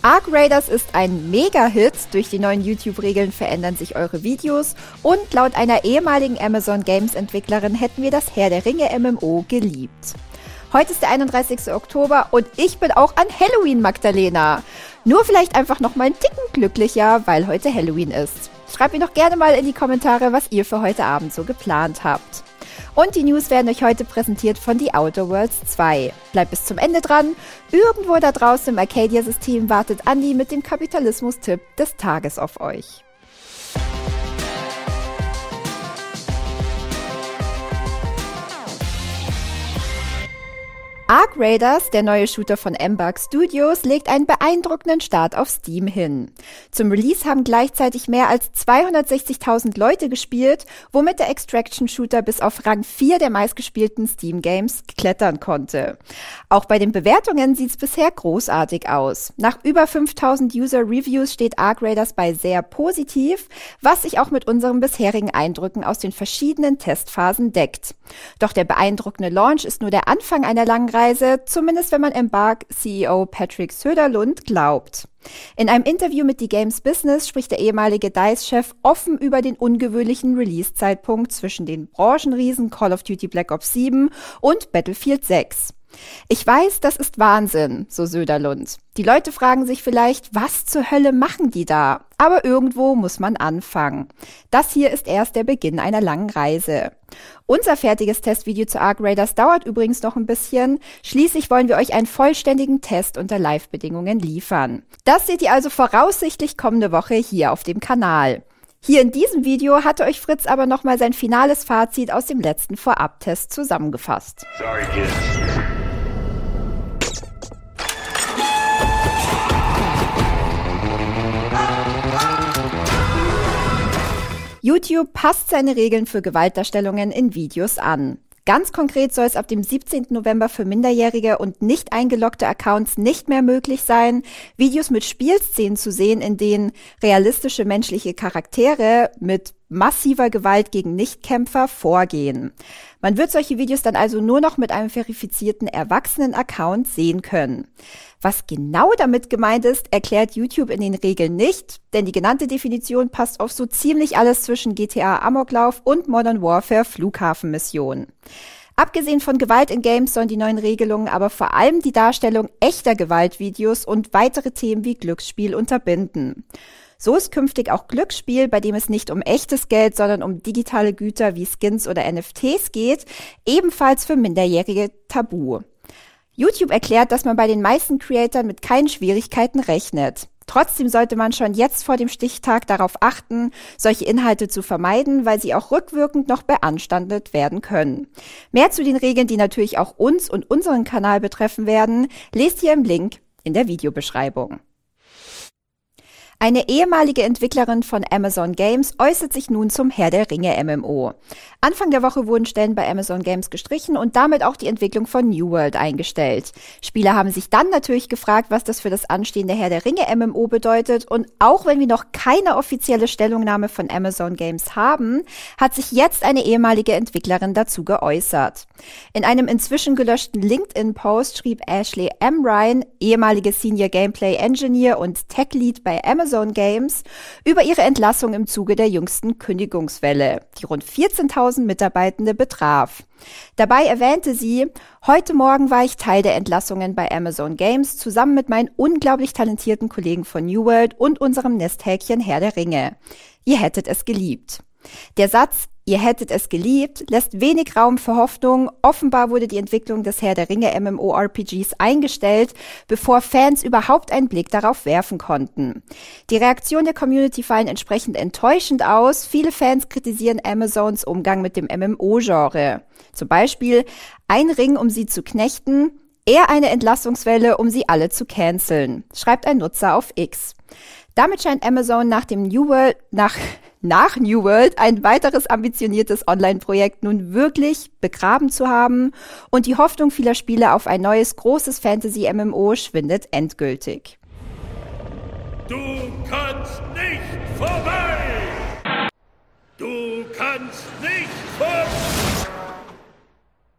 Ark Raiders ist ein Mega-Hit, durch die neuen YouTube-Regeln verändern sich eure Videos und laut einer ehemaligen Amazon Games-Entwicklerin hätten wir das Herr der Ringe MMO geliebt. Heute ist der 31. Oktober und ich bin auch an Halloween, Magdalena. Nur vielleicht einfach noch mal einen Ticken glücklicher, weil heute Halloween ist. Schreibt mir doch gerne mal in die Kommentare, was ihr für heute Abend so geplant habt. Und die News werden euch heute präsentiert von The Outer Worlds 2. Bleibt bis zum Ende dran. Irgendwo da draußen im Arcadia-System wartet Andi mit dem Kapitalismus-Tipp des Tages auf euch. Ark Raiders, der neue Shooter von Embark Studios, legt einen beeindruckenden Start auf Steam hin. Zum Release haben gleichzeitig mehr als 260.000 Leute gespielt, womit der Extraction-Shooter bis auf Rang 4 der meistgespielten Steam-Games klettern konnte. Auch bei den Bewertungen sieht's bisher großartig aus. Nach über 5.000 User-Reviews steht Ark Raiders bei sehr positiv, was sich auch mit unseren bisherigen Eindrücken aus den verschiedenen Testphasen deckt. Doch der beeindruckende Launch ist nur der Anfang einer langen Reise, zumindest wenn man Embark-CEO Patrick Söderlund glaubt. In einem Interview mit The Games Business spricht der ehemalige DICE-Chef offen über den ungewöhnlichen Release-Zeitpunkt zwischen den Branchenriesen Call of Duty Black Ops 7 und Battlefield 6. Ich weiß, das ist Wahnsinn, so Söderlund. Die Leute fragen sich vielleicht, was zur Hölle machen die da? Aber irgendwo muss man anfangen. Das hier ist erst der Beginn einer langen Reise. Unser fertiges Testvideo zu Ark Raiders dauert übrigens noch ein bisschen. Schließlich wollen wir euch einen vollständigen Test unter Live-Bedingungen liefern. Das seht ihr also voraussichtlich kommende Woche hier auf dem Kanal. Hier in diesem Video hatte euch Fritz aber nochmal sein finales Fazit aus dem letzten Vorabtest zusammengefasst. Sorry, kids. YouTube passt seine Regeln für Gewaltdarstellungen in Videos an. Ganz konkret soll es ab dem 17. November für minderjährige und nicht eingeloggte Accounts nicht mehr möglich sein, Videos mit Spielszenen zu sehen, in denen realistische menschliche Charaktere mit massiver Gewalt gegen Nichtkämpfer vorgehen. Man wird solche Videos dann also nur noch mit einem verifizierten Erwachsenen-Account sehen können. Was genau damit gemeint ist, erklärt YouTube in den Regeln nicht, denn die genannte Definition passt auf so ziemlich alles zwischen GTA Amoklauf und Modern Warfare Flughafenmission. Abgesehen von Gewalt in Games sollen die neuen Regelungen aber vor allem die Darstellung echter Gewaltvideos und weitere Themen wie Glücksspiel unterbinden. So ist künftig auch Glücksspiel, bei dem es nicht um echtes Geld, sondern um digitale Güter wie Skins oder NFTs geht, ebenfalls für Minderjährige tabu. YouTube erklärt, dass man bei den meisten Creatoren mit keinen Schwierigkeiten rechnet. Trotzdem sollte man schon jetzt vor dem Stichtag darauf achten, solche Inhalte zu vermeiden, weil sie auch rückwirkend noch beanstandet werden können. Mehr zu den Regeln, die natürlich auch uns und unseren Kanal betreffen werden, lest ihr im Link in der Videobeschreibung. Eine ehemalige Entwicklerin von Amazon Games äußert sich nun zum Herr der Ringe MMO. Anfang der Woche wurden Stellen bei Amazon Games gestrichen und damit auch die Entwicklung von New World eingestellt. Spieler haben sich dann natürlich gefragt, was das für das anstehende Herr der Ringe MMO bedeutet, und auch wenn wir noch keine offizielle Stellungnahme von Amazon Games haben, hat sich jetzt eine ehemalige Entwicklerin dazu geäußert. In einem inzwischen gelöschten LinkedIn-Post schrieb Ashley M. Ryan, ehemalige Senior Gameplay Engineer und Tech Lead bei Amazon Games, über ihre Entlassung im Zuge der jüngsten Kündigungswelle, die rund 14.000 Mitarbeitende betraf. Dabei erwähnte sie: Heute Morgen war ich Teil der Entlassungen bei Amazon Games, zusammen mit meinen unglaublich talentierten Kollegen von New World und unserem Nesthäkchen Herr der Ringe. Ihr hättet es geliebt. Der Satz „Ihr hättet es geliebt" lässt wenig Raum für Hoffnung. Offenbar wurde die Entwicklung des Herr der Ringe MMORPGs eingestellt, bevor Fans überhaupt einen Blick darauf werfen konnten. Die Reaktion der Community fallen entsprechend enttäuschend aus. Viele Fans kritisieren Amazons Umgang mit dem MMO-Genre. Zum Beispiel: ein Ring, um sie zu knechten, eher eine Entlassungswelle, um sie alle zu canceln, schreibt ein Nutzer auf X. Damit scheint Amazon nach New World ein weiteres ambitioniertes Online-Projekt nun wirklich begraben zu haben, und die Hoffnung vieler Spieler auf ein neues großes Fantasy-MMO schwindet endgültig. Du kannst nicht vorbei! Du kannst nicht vorbei!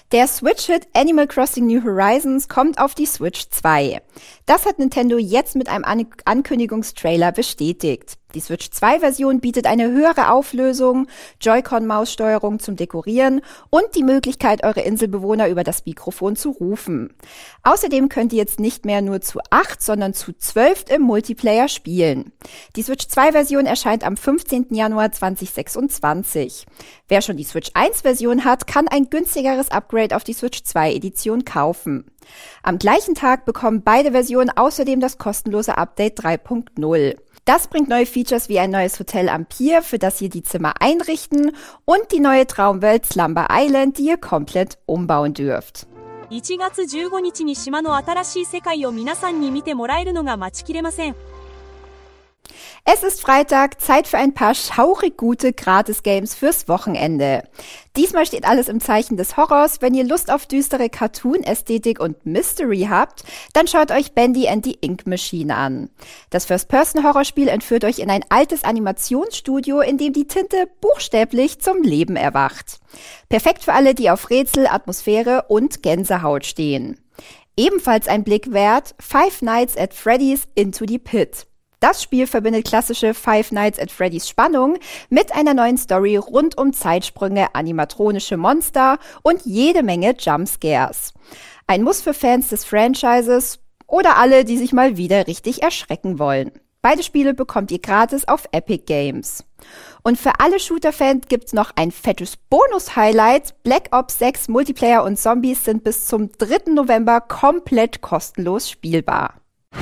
Der Switch-Hit Animal Crossing New Horizons kommt auf die Switch 2. Das hat Nintendo jetzt mit einem Ankündigungstrailer bestätigt. Die Switch 2-Version bietet eine höhere Auflösung, Joy-Con-Maussteuerung zum Dekorieren und die Möglichkeit, eure Inselbewohner über das Mikrofon zu rufen. Außerdem könnt ihr jetzt nicht mehr nur zu 8, sondern zu 12 im Multiplayer spielen. Die Switch 2-Version erscheint am 15. Januar 2026. Wer schon die Switch 1-Version hat, kann ein günstigeres Upgrade auf die Switch 2-Edition kaufen. Am gleichen Tag bekommen beide Versionen außerdem das kostenlose Update 3.0. Das bringt neue Features wie ein neues Hotel am Pier, für das ihr die Zimmer einrichten, und die neue Traumwelt Slumber Island, die ihr komplett umbauen dürft. 1月15日に島の新しい世界を皆さんに見てもらえるのが待ちきれません。 Es ist Freitag, Zeit für ein paar schaurig gute Gratis-Games fürs Wochenende. Diesmal steht alles im Zeichen des Horrors. Wenn ihr Lust auf düstere Cartoon-Ästhetik und Mystery habt, dann schaut euch Bendy and the Ink Machine an. Das First-Person-Horrorspiel entführt euch in ein altes Animationsstudio, in dem die Tinte buchstäblich zum Leben erwacht. Perfekt für alle, die auf Rätsel, Atmosphäre und Gänsehaut stehen. Ebenfalls ein Blick wert: Five Nights at Freddy's Into the Pit. Das Spiel verbindet klassische Five Nights at Freddy's Spannung mit einer neuen Story rund um Zeitsprünge, animatronische Monster und jede Menge Jumpscares. Ein Muss für Fans des Franchises oder alle, die sich mal wieder richtig erschrecken wollen. Beide Spiele bekommt ihr gratis auf Epic Games. Und für alle Shooter-Fans gibt's noch ein fettes Bonus-Highlight. Black Ops 6 Multiplayer und Zombies sind bis zum 3. November komplett kostenlos spielbar.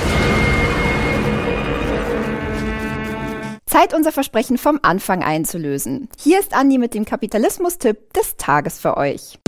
Zeit, unser Versprechen vom Anfang einzulösen. Hier ist Andi mit dem Kapitalismus-Tipp des Tages für euch.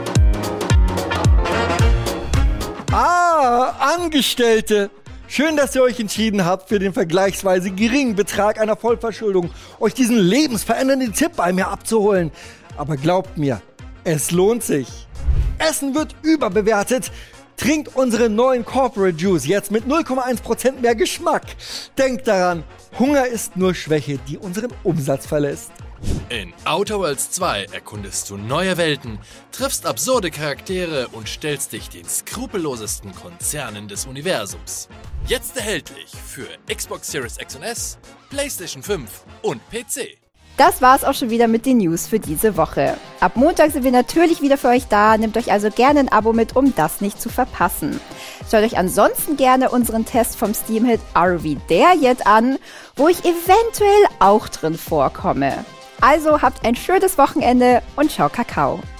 Angestellte! Schön, dass ihr euch entschieden habt, für den vergleichsweise geringen Betrag einer Vollverschuldung euch diesen lebensverändernden Tipp bei mir abzuholen. Aber glaubt mir, es lohnt sich. Essen wird überbewertet. Trinkt unsere neuen Corporate Juice jetzt mit 0,1% mehr Geschmack. Denkt daran, Hunger ist nur Schwäche, die unseren Umsatz verlässt. In Outer Worlds 2 erkundest du neue Welten, triffst absurde Charaktere und stellst dich den skrupellosesten Konzernen des Universums. Jetzt erhältlich für Xbox Series X und S, PlayStation 5 und PC. Das war's auch schon wieder mit den News für diese Woche. Ab Montag sind wir natürlich wieder für euch da. Nehmt euch also gerne ein Abo mit, um das nicht zu verpassen. Schaut euch ansonsten gerne unseren Test vom Steam-Hit Are We There Yet an, wo ich eventuell auch drin vorkomme. Also habt ein schönes Wochenende und ciao Kakao.